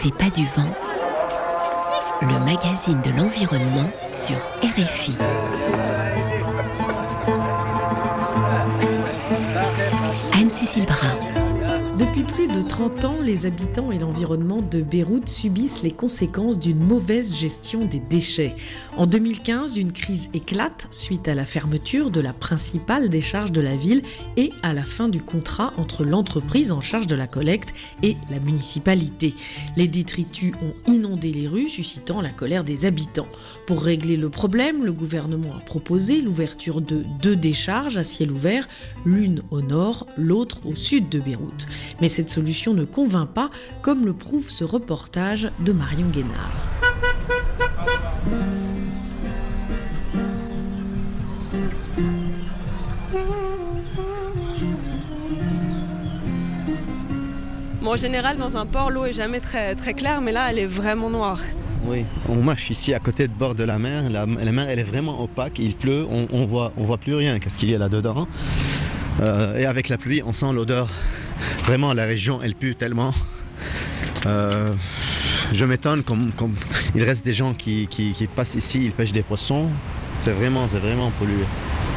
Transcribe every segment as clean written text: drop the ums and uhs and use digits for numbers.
C'est pas du vent, le magazine de l'environnement sur RFI. Anne-Cécile Brun. Depuis plus de 30 ans, les habitants et l'environnement de Beyrouth subissent les conséquences d'une mauvaise gestion des déchets. En 2015, une crise éclate suite à la fermeture de la principale décharge de la ville et à la fin du contrat entre l'entreprise en charge de la collecte et la municipalité. Les détritus ont inondé les rues, suscitant la colère des habitants. Pour régler le problème, le gouvernement a proposé l'ouverture de 2 décharges à ciel ouvert, l'une au nord, l'autre au sud de Beyrouth. Mais cette solution ne convainc pas, comme le prouve ce reportage de Marion Guénard. Bon, en général, dans un port, l'eau est jamais très claire, mais là, elle est vraiment noire. Oui, on marche ici à côté de bord de la mer. La mer, elle est vraiment opaque. Il pleut, on voit plus rien. Qu'est-ce qu'il y a là-dedans ? Et avec la pluie, on sent l'odeur. Vraiment, la région, elle pue tellement. Je m'étonne comme il reste des gens qui passent ici, ils pêchent des poissons. C'est vraiment pollué.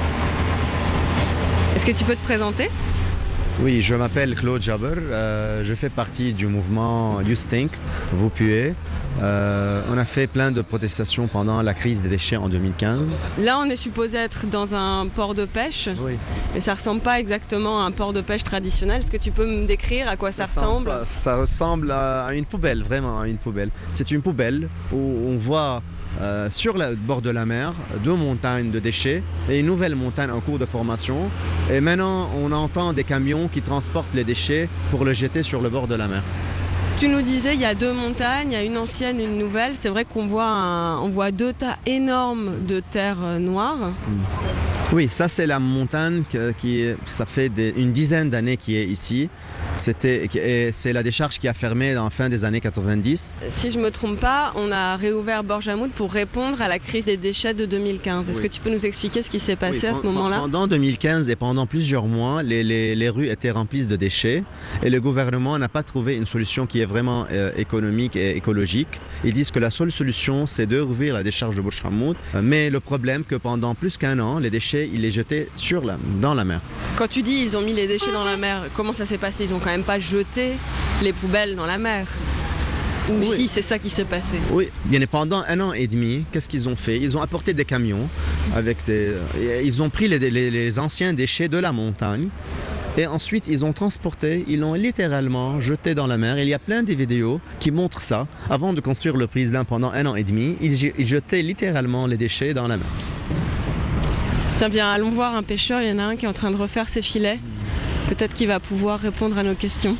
Est-ce que tu peux te présenter ? Oui, je m'appelle Claude Jaber. Je fais partie du mouvement You Stink, vous puez. On a fait plein de protestations pendant la crise des déchets en 2015. Là, on est supposé être dans un port de pêche, oui. Mais ça ne ressemble pas exactement à un port de pêche traditionnel. Est-ce que tu peux me décrire à quoi ça ressemble ? Ça ressemble à une poubelle, vraiment à une poubelle. C'est une poubelle où on voit sur le bord de la mer 2 montagnes de déchets et une nouvelle montagne en cours de formation. Et maintenant, on entend des camions qui transportent les déchets pour les jeter sur le bord de la mer. Tu nous disais, il y a 2 montagnes, il y a une ancienne et une nouvelle. C'est vrai qu'on voit 2 tas énormes de terre noire. Oui, ça c'est la montagne ça fait une dizaine d'années qui est ici. C'est la décharge qui a fermé en fin des années 90. Si je ne me trompe pas, on a réouvert Borjamoud pour répondre à la crise des déchets de 2015. Est-ce que tu peux nous expliquer ce qui s'est passé à ce moment-là ? Pendant 2015 et pendant plusieurs mois, les rues étaient remplies de déchets et le gouvernement n'a pas trouvé une solution qui est vraiment économique et écologique. Ils disent que la seule solution, c'est de rouvrir la décharge de Borjamoud. Mais le problème, que pendant plus qu'1 an, les déchets, ils les jetaient dans la mer. Quand tu dis ils ont mis les déchets dans la mer, comment ça s'est passé ? Ils ont quand même pas jeté les poubelles dans la mer. Ou oui. Si, c'est ça qui s'est passé. Oui, bien pendant 1 an et demi, qu'est-ce qu'ils ont fait ? Ils ont apporté des camions ils ont pris les anciens déchets de la montagne et ensuite ils ont transporté, ils l'ont littéralement jeté dans la mer. Il y a plein de vidéos qui montrent ça. Avant de construire le Prise Blanc pendant 1 an et demi, ils jetaient littéralement les déchets dans la mer. Tiens bien, allons voir un pêcheur, il y en a un qui est en train de refaire ses filets. Peut-être qu'il va pouvoir répondre à nos questions.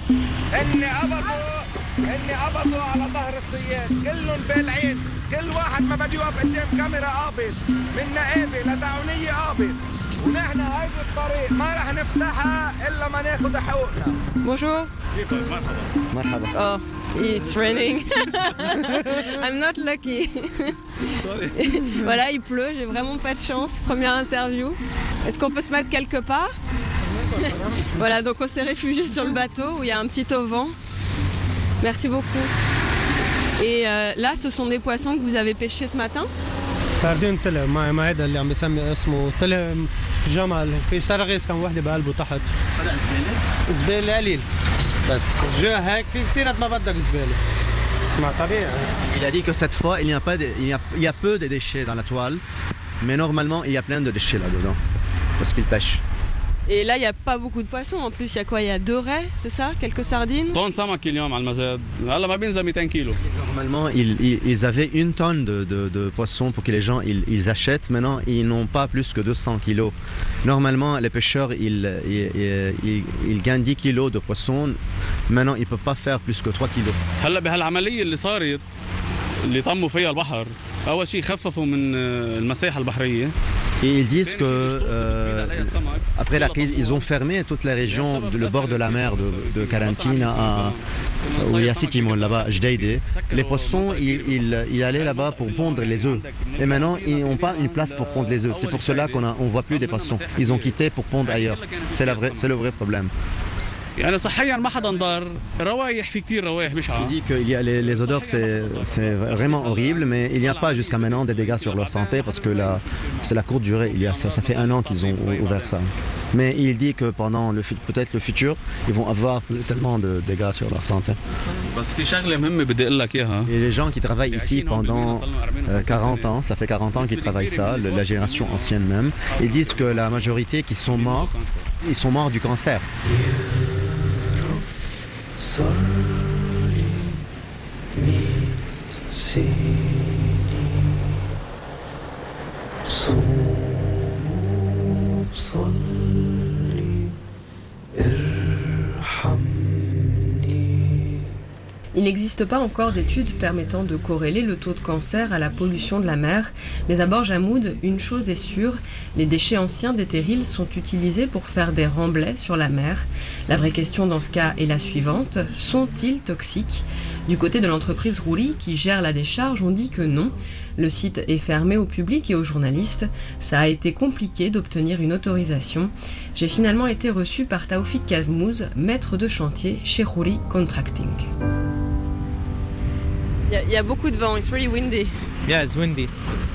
Bonjour. Oh, it's raining. I'm not lucky. Voilà, il pleut, j'ai vraiment pas de chance. Première interview. Est-ce qu'on peut se mettre quelque part ? Voilà, donc on s'est réfugié sur le bateau où il y a un petit auvent. Merci beaucoup. Et là, ce sont des poissons que vous avez pêchés ce matin ? ساردين طلع ما هذا اللي عم بسمي اسمه طلع جمل في سرغيس كان وحده بقلبه تحت زباله قليل بس جا هيك في كثير ما بدك زباله مع طبيعي. Il a dit que cette fois il y a peu de déchets dans la toile, mais normalement il y a plein de déchets là-dedans parce qu'ils pêchent. Et là, il n'y a pas beaucoup de poissons en plus. Il y a quoi ? Il y a 2 raies, c'est ça ? Quelques sardines ? Normalement, ils avaient 1 tonne de poissons pour que les gens ils achètent. Maintenant, ils n'ont pas plus que 200 kilos. Normalement, les pêcheurs, ils gagnent 10 kilos de poissons. Maintenant, ils ne peuvent pas faire plus que 3 kilos. Et ils disent que après la crise, ils ont fermé toute la région, le bord de la mer de Karantina où il y a Sitimon là-bas, Jdeide. Les poissons, ils allaient là-bas pour pondre les œufs. Et maintenant, ils n'ont pas une place pour pondre les œufs. C'est pour cela qu'on ne voit plus des poissons. Ils ont quitté pour pondre ailleurs. C'est le vrai problème. Il dit qu'il y a les odeurs, c'est vraiment horrible, mais il n'y a pas jusqu'à maintenant des dégâts sur leur santé parce que c'est la courte durée. Ça fait 1 an qu'ils ont ouvert ça. Mais il dit que pendant peut-être le futur, ils vont avoir tellement de dégâts sur leur santé. Et les gens qui travaillent ici pendant 40 ans, ça fait 40 ans qu'ils travaillent ça, la génération ancienne même, ils disent que la majorité qui sont morts, ils sont morts du cancer. Il n'existe pas encore d'études permettant de corréler le taux de cancer à la pollution de la mer, mais à Borjamoud, une chose est sûre, les déchets anciens des terrils sont utilisés pour faire des remblais sur la mer. La vraie question dans ce cas est la suivante, sont-ils toxiques ? Du côté de l'entreprise Rouli, qui gère la décharge, on dit que non. Le site est fermé au public et aux journalistes. Ça a été compliqué d'obtenir une autorisation. J'ai finalement été reçu par Taoufik Kazmouz, maître de chantier chez Rouli Contracting. Il y a beaucoup de vent, it's really windy. Yeah, it's windy.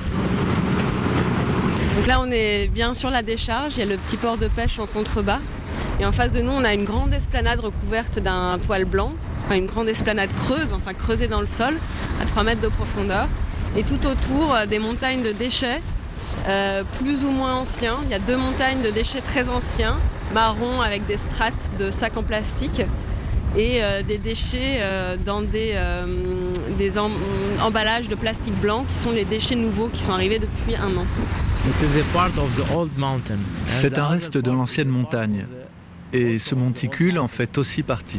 Donc là, on est bien sur la décharge, il y a le petit port de pêche en contrebas. Et en face de nous, on a une grande esplanade recouverte d'un toile blanc, enfin une grande esplanade creusée dans le sol, à 3 mètres de profondeur. Et tout autour, des montagnes de déchets, plus ou moins anciens. Il y a 2 montagnes de déchets très anciens, marrons avec des strates de sacs en plastique. Et des déchets dans des emballages de plastique blanc qui sont les déchets nouveaux qui sont arrivés depuis 1 an. C'est un reste de l'ancienne montagne et ce monticule en fait aussi partie.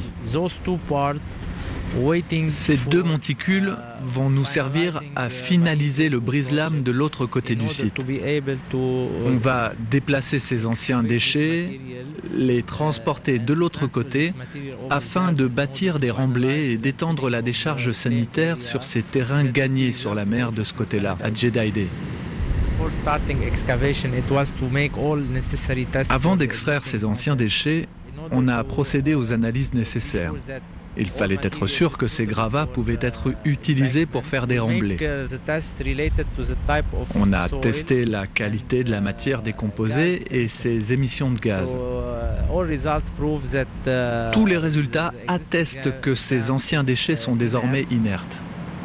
Ces 2 monticules vont nous servir à finaliser le brise-lames de l'autre côté du site. On va déplacer ces anciens déchets, les transporter de l'autre côté afin de bâtir des remblais et d'étendre la décharge sanitaire sur ces terrains gagnés sur la mer de ce côté-là, à Djedaïdé. Avant d'extraire ces anciens déchets, on a procédé aux analyses nécessaires. Il fallait être sûr que ces gravats pouvaient être utilisés pour faire des remblais. On a testé la qualité de la matière décomposée et ses émissions de gaz. Tous les résultats attestent que ces anciens déchets sont désormais inertes.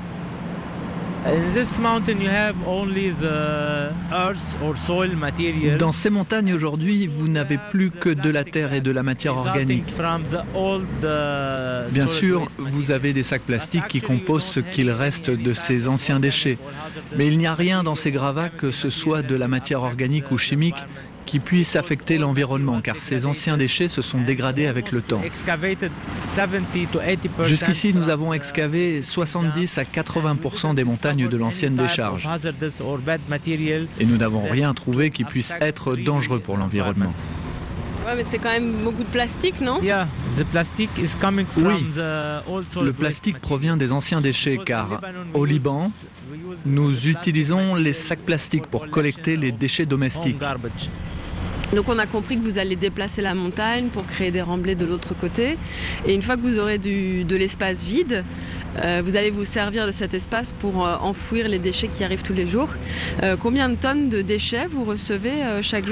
Dans ces montagnes aujourd'hui, vous n'avez plus que de la terre et de la matière organique. Bien sûr, vous avez des sacs plastiques qui composent ce qu'il reste de ces anciens déchets. Mais il n'y a rien dans ces gravats, que ce soit de la matière organique ou chimique, qui puisse affecter l'environnement, car ces anciens déchets se sont dégradés avec le temps. Jusqu'ici, nous avons excavé 70 à 80% des montagnes de l'ancienne décharge. Et nous n'avons rien trouvé qui puisse être dangereux pour l'environnement. Ouais, mais c'est quand même beaucoup de plastique, non ? Oui, le plastique provient des anciens déchets, car au Liban, nous utilisons les sacs plastiques pour collecter les déchets domestiques. Donc on a compris que vous allez déplacer la montagne pour créer des remblais de l'autre côté. Et une fois que vous aurez de l'espace vide, vous allez vous servir de cet espace pour enfouir les déchets qui arrivent tous les jours. Combien de tonnes de déchets vous recevez chaque jour ?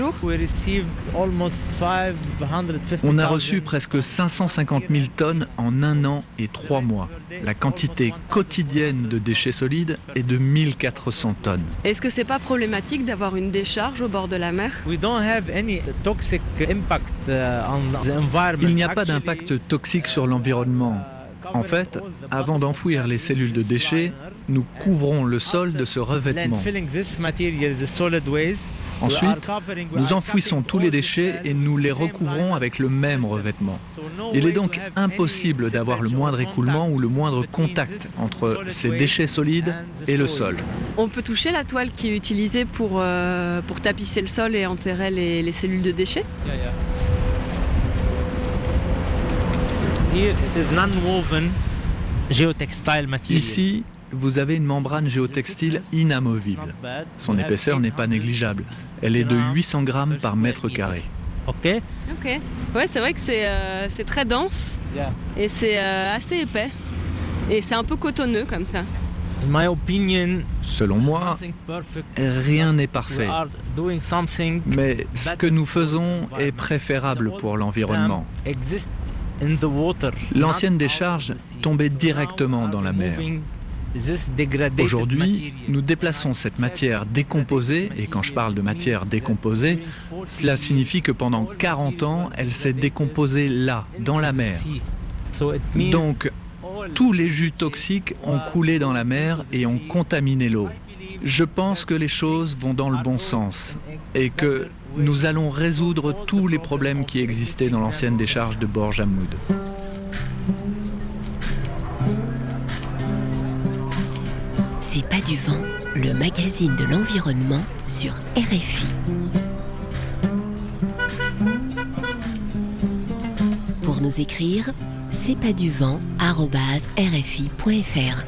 On a reçu presque 550 000 tonnes en 1 an et 3 mois. La quantité quotidienne de déchets solides est de 1400 tonnes. Est-ce que c'est pas problématique d'avoir une décharge au bord de la mer ? Il n'y a pas d'impact toxique sur l'environnement. En fait, avant d'enfouir les cellules de déchets, nous couvrons le sol de ce revêtement. Ensuite, nous enfouissons tous les déchets et nous les recouvrons avec le même revêtement. Il est donc impossible d'avoir le moindre écoulement ou le moindre contact entre ces déchets solides et le sol. On peut toucher la toile qui est utilisée pour tapisser le sol et enterrer les cellules de déchets ? Ici, vous avez une membrane géotextile inamovible. Son épaisseur n'est pas négligeable. Elle est de 800 grammes par mètre carré. Ok. Ouais, c'est vrai que c'est très dense et c'est assez épais. Et c'est un peu cotonneux comme ça. Selon moi, rien n'est parfait. Mais ce que nous faisons est préférable pour l'environnement. L'ancienne décharge tombait directement dans la mer. Aujourd'hui, nous déplaçons cette matière décomposée, et quand je parle de matière décomposée, cela signifie que pendant 40 ans, elle s'est décomposée là, dans la mer. Donc, tous les jus toxiques ont coulé dans la mer et ont contaminé l'eau. Je pense que les choses vont dans le bon sens et que nous allons résoudre tous les problèmes qui existaient dans l'ancienne décharge de Bor Jamoud. C'est pas du vent, le magazine de l'environnement sur RFI. Pour nous écrire, c'est pas du vent@rfi.fr.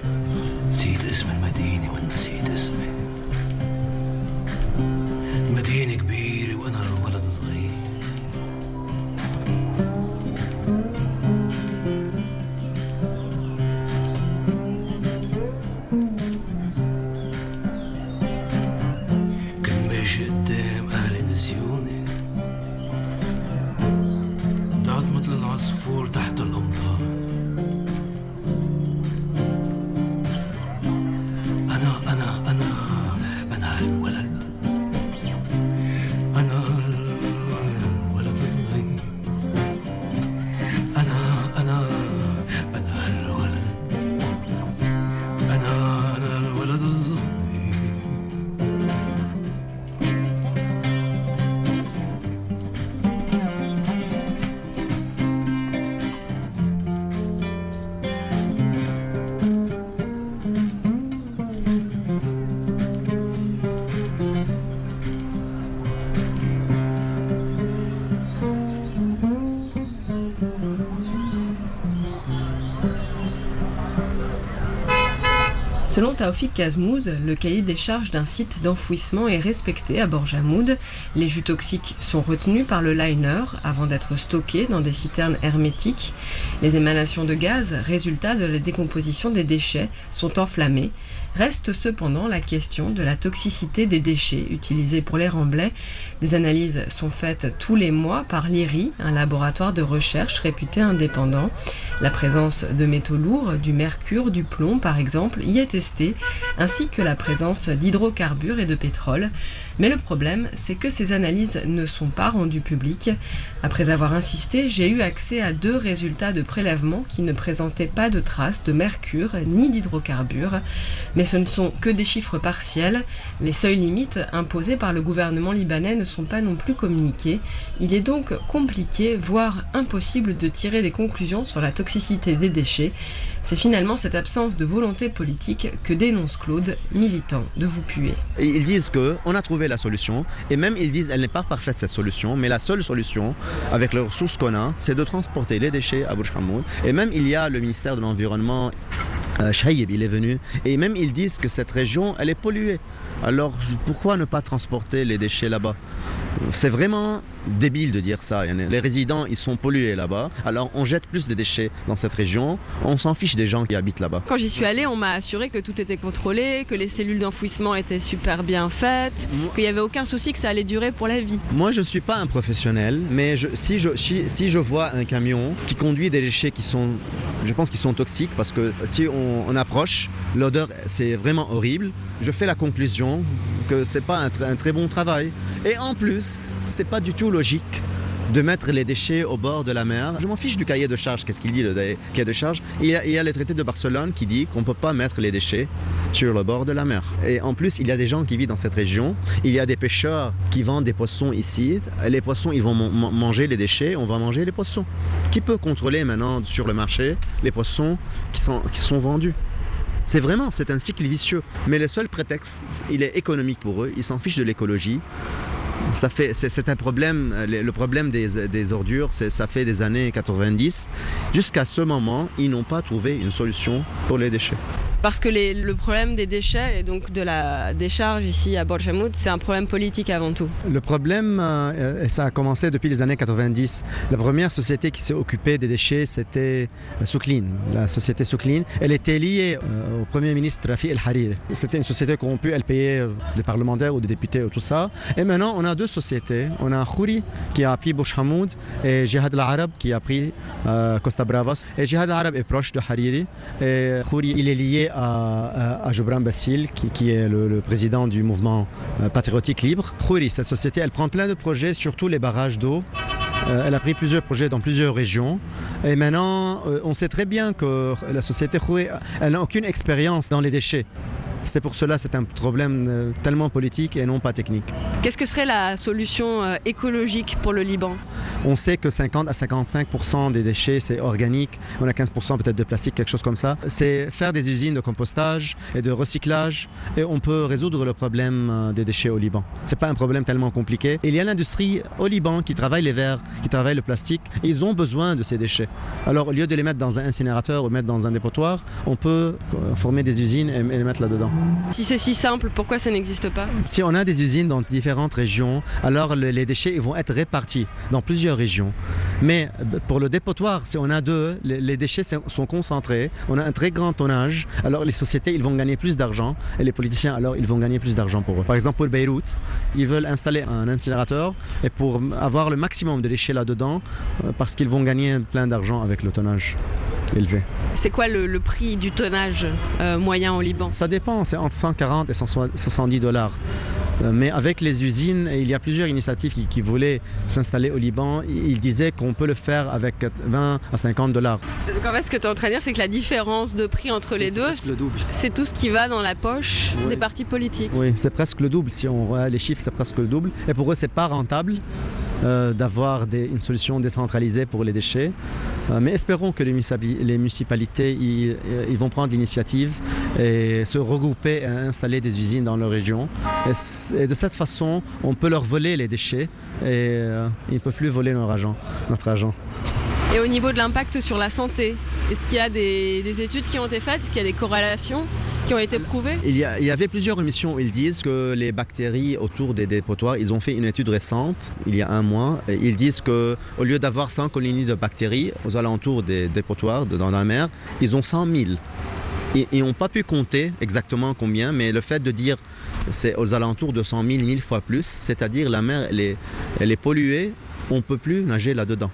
Selon Taoufik Kazmouz, le cahier des charges d'un site d'enfouissement est respecté à Bor Jamoud. Les jus toxiques sont retenus par le liner avant d'être stockés dans des citernes hermétiques. Les émanations de gaz, résultat de la décomposition des déchets, sont enflammées. Reste cependant la question de la toxicité des déchets utilisés pour les remblais. Des analyses sont faites tous les mois par l'IRI, un laboratoire de recherche réputé indépendant. La présence de métaux lourds, du mercure, du plomb par exemple, y est testée, ainsi que la présence d'hydrocarbures et de pétrole. Mais le problème, c'est que ces analyses ne sont pas rendues publiques. Après avoir insisté, j'ai eu accès à 2 résultats de prélèvement qui ne présentaient pas de traces de mercure ni d'hydrocarbures. Mais ce ne sont que des chiffres partiels. Les seuils limites imposés par le gouvernement libanais ne sont pas non plus communiqués. Il est donc compliqué, voire impossible de tirer des conclusions sur la toxicité des déchets. C'est finalement cette absence de volonté politique que dénonce Claude, militant de Vous Puez. Ils disent qu'on a trouvé la solution, et même ils disent qu'elle n'est pas parfaite cette solution, mais la seule solution, avec les ressources qu'on a, c'est de transporter les déchets à Bor Jamoud. Et même il y a le ministère de l'Environnement, Chahib, il est venu, et même ils disent que cette région, elle est polluée. Alors pourquoi ne pas transporter les déchets là-bas? C'est vraiment débile de dire ça. Les résidents, ils sont pollués là-bas. Alors on jette plus de déchets dans cette région. On s'en fiche des gens qui habitent là-bas. Quand j'y suis allée, on m'a assuré que tout était contrôlé, que les cellules d'enfouissement étaient super bien faites, qu'il n'y avait aucun souci, que ça allait durer pour la vie. Moi, je ne suis pas un professionnel, mais si je vois un camion qui conduit des déchets qui sont, je pense qu'ils sont toxiques, parce que si on approche, l'odeur, c'est vraiment horrible. Je fais la conclusion que c'est pas un très bon travail. Et en plus, c'est pas du tout logique de mettre les déchets au bord de la mer. Je m'en fiche du cahier de charge. Qu'est-ce qu'il dit, le cahier de charge? Il y a le traité de Barcelone qui dit qu'on ne peut pas mettre les déchets sur le bord de la mer. Et en plus, il y a des gens qui vivent dans cette région. Il y a des pêcheurs qui vendent des poissons ici. Les poissons, ils vont manger les déchets. On va manger les poissons. Qui peut contrôler maintenant sur le marché les poissons qui sont vendus? C'est un cycle vicieux. Mais le seul prétexte, il est économique pour eux. Ils s'en fichent de l'écologie. C'est un problème, le problème des ordures, ça fait des années 90. Jusqu'à ce moment, ils n'ont pas trouvé une solution pour les déchets. Parce que le problème des déchets et donc de la décharge ici à Borjamoud, c'est un problème politique avant tout. Le problème, ça a commencé depuis les années 90. La première société qui s'est occupée des déchets, c'était Souklin, la société Souklin. Elle était liée au Premier ministre Rafi El Hariri. C'était une société corrompue, elle payait des parlementaires ou des députés ou tout ça. Et maintenant, on a deux sociétés. On a Khouri qui a pris Borjamoud et Jihad al-Arab qui a pris Costa Bravas. Et Jihad al-Arab est proche de Hariri. Et Khouri, il est lié à Gebran Bassil, qui est le président du mouvement patriotique libre. Khouri, cette société, elle prend plein de projets, surtout les barrages d'eau. Elle a pris plusieurs projets dans plusieurs régions. Et maintenant, on sait très bien que la société Khouri, elle n'a aucune expérience dans les déchets. C'est pour cela que c'est un problème tellement politique et non pas technique. Qu'est-ce que serait la solution écologique pour le Liban ? On sait que 50 à 55% des déchets, c'est organique. On a 15% peut-être de plastique, quelque chose comme ça. C'est faire des usines de compostage et de recyclage et on peut résoudre le problème des déchets au Liban. C'est pas un problème tellement compliqué. Il y a l'industrie au Liban qui travaille les verres, qui travaille le plastique. Et ils ont besoin de ces déchets. Alors au lieu de les mettre dans un incinérateur ou mettre dans un dépotoir, on peut former des usines et les mettre là-dedans. Si c'est si simple, pourquoi ça n'existe pas ? Si on a des usines dans différentes régions, alors les déchets ils vont être répartis dans plusieurs régions. Mais pour le dépotoir, si on a deux, les déchets sont concentrés, on a un très grand tonnage, alors les sociétés ils vont gagner plus d'argent et les politiciens alors ils vont gagner plus d'argent pour eux. Par exemple pour Beyrouth, ils veulent installer un incinérateur et pour avoir le maximum de déchets là-dedans, parce qu'ils vont gagner plein d'argent avec le tonnage élevé. C'est quoi le prix du tonnage moyen au Liban ? Ça dépend, c'est entre 140 et 170 $. Mais avec les usines, il y a plusieurs initiatives qui voulaient s'installer au Liban. Ils disaient qu'on peut le faire avec 20 à 50 $. Donc en fait, ce que tu es en train de dire, c'est que la différence de prix entre les deux, c'est tout ce qui va dans la poche des partis politiques. Oui, c'est presque le double. Si on voit les chiffres, c'est presque le double. Et pour eux, c'est pas rentable d'avoir une solution décentralisée pour les déchets. Mais espérons que les municipalités ils vont prendre l'initiative et se regrouper et installer des usines dans leur région. Et de cette façon, on peut leur voler les déchets et ils ne peuvent plus voler notre argent. Et au niveau de l'impact sur la santé, est-ce qu'il y a des études qui ont été faites ? Est-ce qu'il y a des corrélations qui ont été prouvées ? Il y avait plusieurs émissions où ils disent que les bactéries autour des dépotoirs, ils ont fait une étude récente, il y a un mois, et ils disent qu'au lieu d'avoir 100 colonies de bactéries aux alentours des dépotoirs dans la mer, ils ont 100 000. Ils n'ont pas pu compter exactement combien, mais le fait de dire c'est aux alentours de 100 000, 1000 fois plus, c'est-à-dire la mer elle est polluée, on ne peut plus nager là-dedans.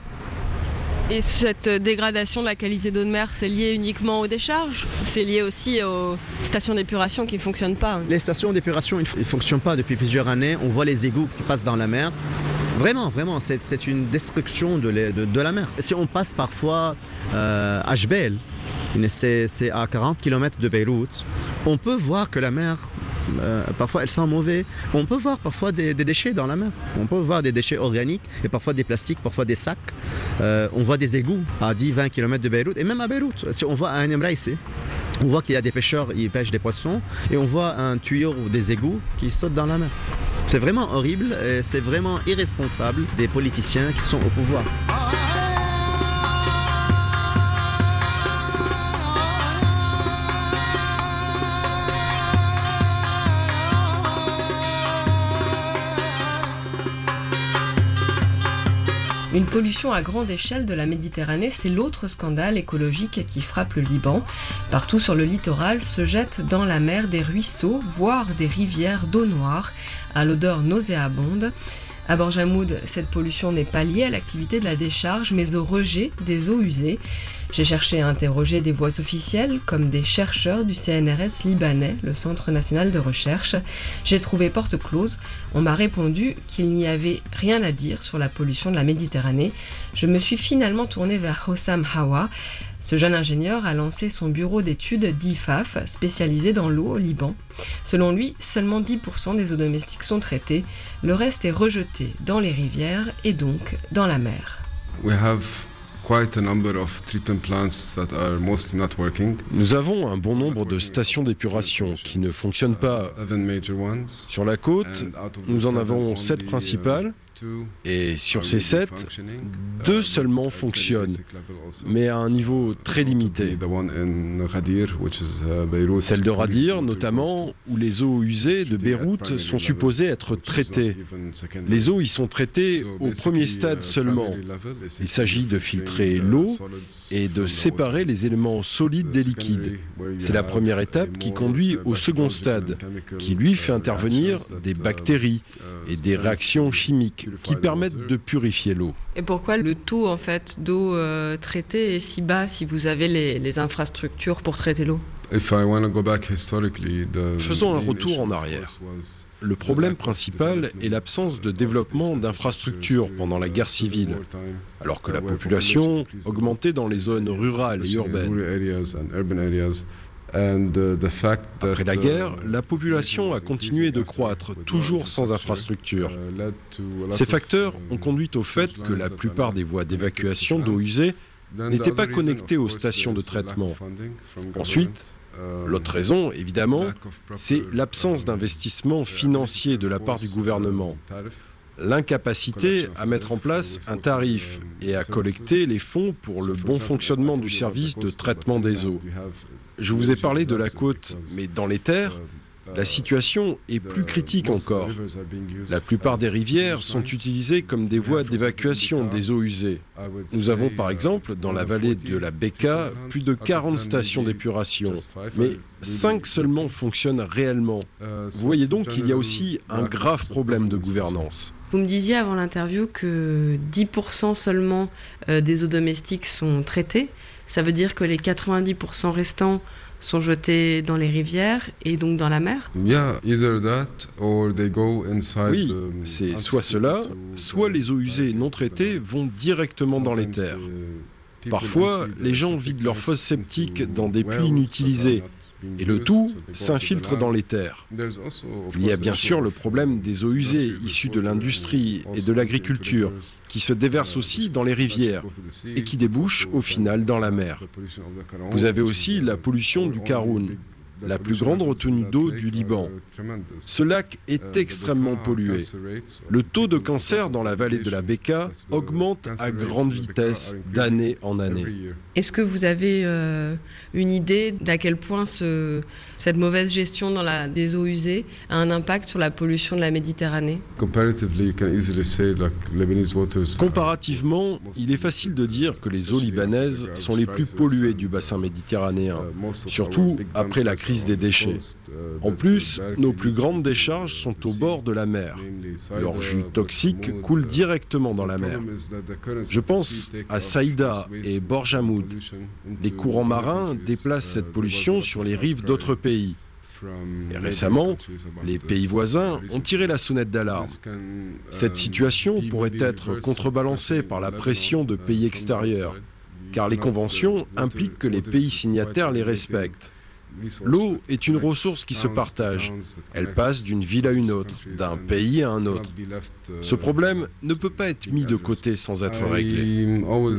Et cette dégradation de la qualité d'eau de mer, c'est lié uniquement aux décharges ? C'est lié aussi aux stations d'épuration qui ne fonctionnent pas ? Les stations d'épuration, ils ne fonctionnent pas depuis plusieurs années. On voit les égouts qui passent dans la mer. Vraiment, c'est une destruction de la mer. Si on passe parfois à Jbel, c'est à 40 km de Beyrouth, on peut voir que la mer, parfois elle sent mauvais. On peut voir parfois des déchets dans la mer. On peut voir des déchets organiques et parfois des plastiques, parfois des sacs. On voit des égouts à 10-20 km de Beyrouth et même à Beyrouth. Si on voit à Ain Mraïsé, on voit qu'il y a des pêcheurs, ils pêchent des poissons et on voit un tuyau ou des égouts qui sautent dans la mer. C'est vraiment horrible et c'est vraiment irresponsable des politiciens qui sont au pouvoir. Une pollution à grande échelle de la Méditerranée, c'est l'autre scandale écologique qui frappe le Liban. Partout sur le littoral se jettent dans la mer des ruisseaux, voire des rivières d'eau noire, à l'odeur nauséabonde. À Borjamoud, cette pollution n'est pas liée à l'activité de la décharge, mais au rejet des eaux usées. J'ai cherché à interroger des voix officielles, comme des chercheurs du CNRS libanais, le Centre national de recherche. J'ai trouvé porte close. On m'a répondu qu'il n'y avait rien à dire sur la pollution de la Méditerranée. Je me suis finalement tournée vers Hossam Hawa. Ce jeune ingénieur a lancé son bureau d'études d'IFAF, spécialisé dans l'eau au Liban. Selon lui, seulement 10% des eaux domestiques sont traitées. Le reste est rejeté dans les rivières et donc dans la mer. Nous avons un bon nombre de stations d'épuration qui ne fonctionnent pas. Sur la côte, nous en avons 7 principales. Et sur ces 7, 2 seulement fonctionnent, mais à un niveau très limité. Celle de Ghadir, notamment, où les eaux usées de Beyrouth sont supposées être traitées. Les eaux y sont traitées au premier stade seulement. Il s'agit de filtrer l'eau et de séparer les éléments solides des liquides. C'est la première étape qui conduit au second stade, qui lui fait intervenir des bactéries et des réactions chimiques qui permettent de purifier l'eau. Et pourquoi le taux en fait, d'eau traitée est si bas si vous avez les infrastructures pour traiter l'eau ? Faisons un retour en arrière. Le problème principal est l'absence de développement d'infrastructures pendant la guerre civile, alors que la population augmentait dans les zones rurales et urbaines. Après la guerre, la population a continué de croître, toujours sans infrastructure. Ces facteurs ont conduit au fait que la plupart des voies d'évacuation d'eau usée n'étaient pas connectées aux stations de traitement. Ensuite, l'autre raison, évidemment, c'est l'absence d'investissement financier de la part du gouvernement. L'incapacité à mettre en place un tarif et à collecter les fonds pour le bon fonctionnement du service de traitement des eaux. Je vous ai parlé de la côte, mais dans les terres, la situation est plus critique encore. La plupart des rivières sont utilisées comme des voies d'évacuation des eaux usées. Nous avons par exemple, dans la vallée de la Bekaa, plus de 40 stations d'épuration, mais 5 seulement fonctionnent réellement. Vous voyez donc qu'il y a aussi un grave problème de gouvernance. Vous me disiez avant l'interview que 10% seulement des eaux domestiques sont traitées. Ça veut dire que les 90% restants sont jetés dans les rivières et donc dans la mer ? Oui, c'est soit cela, soit les eaux usées non traitées vont directement dans les terres. Parfois, les gens vident leurs fosses septiques dans des puits inutilisés et le tout s'infiltre dans les terres. Il y a bien sûr le problème des eaux usées issues de l'industrie et de l'agriculture qui se déversent aussi dans les rivières et qui débouchent au final dans la mer. Vous avez aussi la pollution du Karoun, la plus grande retenue d'eau du Liban. Ce lac est extrêmement pollué. Le taux de cancer dans la vallée de la Bekaa augmente à grande vitesse d'année en année. Est-ce que vous avez une idée d'à quel point cette mauvaise gestion des eaux usées a un impact sur la pollution de la Méditerranée ? Comparativement, il est facile de dire que les eaux libanaises sont les plus polluées du bassin méditerranéen, surtout après la crise des déchets. En plus, nos plus grandes décharges sont au bord de la mer. Leur jus toxique coule directement dans la mer. Je pense à Saïda et Borjamoud. Les courants marins déplacent cette pollution sur les rives d'autres pays. Et récemment, les pays voisins ont tiré la sonnette d'alarme. Cette situation pourrait être contrebalancée par la pression de pays extérieurs, car les conventions impliquent que les pays signataires les respectent. L'eau est une ressource qui se partage. Elle passe d'une ville à une autre, d'un pays à un autre. Ce problème ne peut pas être mis de côté sans être réglé.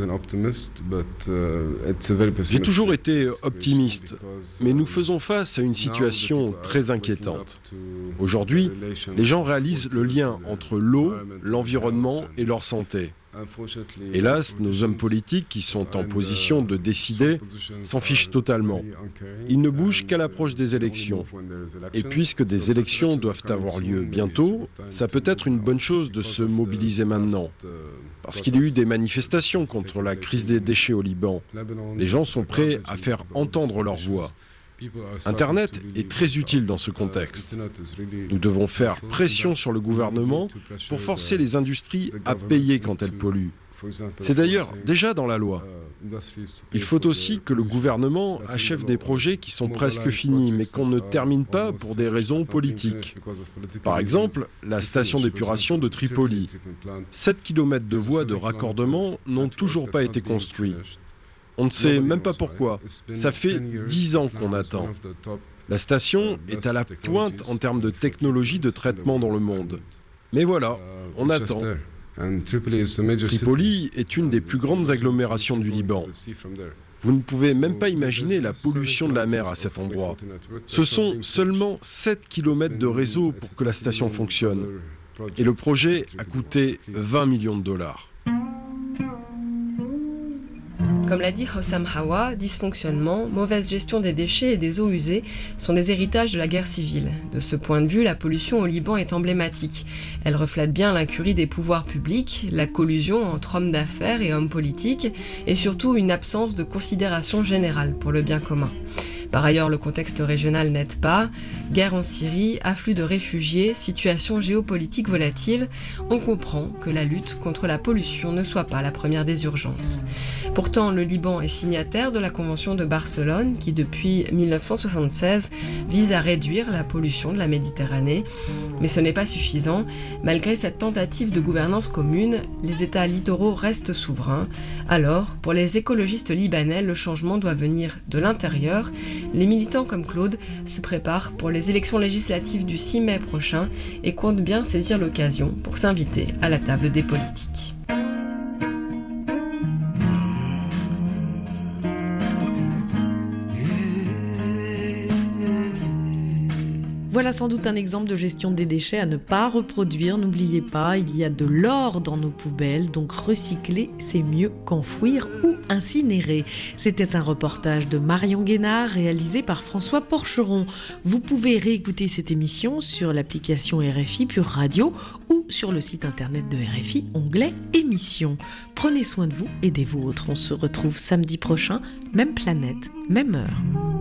J'ai toujours été optimiste, mais nous faisons face à une situation très inquiétante. Aujourd'hui, les gens réalisent le lien entre l'eau, l'environnement et leur santé. Hélas, nos hommes politiques qui sont en position de décider s'en fichent totalement. Ils ne bougent qu'à l'approche des élections. Et puisque des élections doivent avoir lieu bientôt, ça peut être une bonne chose de se mobiliser maintenant. Parce qu'il y a eu des manifestations contre la crise des déchets au Liban. Les gens sont prêts à faire entendre leur voix. Internet est très utile dans ce contexte. Nous devons faire pression sur le gouvernement pour forcer les industries à payer quand elles polluent. C'est d'ailleurs déjà dans la loi. Il faut aussi que le gouvernement achève des projets qui sont presque finis, mais qu'on ne termine pas pour des raisons politiques. Par exemple, la station d'épuration de Tripoli. 7 km de voies de raccordement n'ont toujours pas été construits. On ne sait même pas pourquoi. Ça fait 10 ans qu'on attend. La station est à la pointe en termes de technologie de traitement dans le monde. Mais voilà, on attend. Tripoli est une des plus grandes agglomérations du Liban. Vous ne pouvez même pas imaginer la pollution de la mer à cet endroit. Ce sont seulement 7 km de réseau pour que la station fonctionne. Et le projet a coûté 20 millions de dollars. Comme l'a dit Hossam Hawa, dysfonctionnement, mauvaise gestion des déchets et des eaux usées sont des héritages de la guerre civile. De ce point de vue, la pollution au Liban est emblématique. Elle reflète bien l'incurie des pouvoirs publics, la collusion entre hommes d'affaires et hommes politiques, et surtout une absence de considération générale pour le bien commun. Par ailleurs, le contexte régional n'aide pas. Guerre en Syrie, afflux de réfugiés, situation géopolitique volatile, on comprend que la lutte contre la pollution ne soit pas la première des urgences. Pourtant, le Liban est signataire de la Convention de Barcelone qui, depuis 1976, vise à réduire la pollution de la Méditerranée. Mais ce n'est pas suffisant. Malgré cette tentative de gouvernance commune, les États littoraux restent souverains. Alors, pour les écologistes libanais, le changement doit venir de l'intérieur. Les militants comme Claude se préparent pour les élections législatives du 6 mai prochain et comptent bien saisir l'occasion pour s'inviter à la table des politiques. Voilà sans doute un exemple de gestion des déchets à ne pas reproduire. N'oubliez pas, il y a de l'or dans nos poubelles, donc recycler, c'est mieux qu'enfouir ou incinérer. C'était un reportage de Marion Guénard réalisé par François Porcheron. Vous pouvez réécouter cette émission sur l'application RFI Pure Radio ou sur le site internet de RFI, onglet émissions. Prenez soin de vous et des vôtres. On se retrouve samedi prochain, même planète, même heure.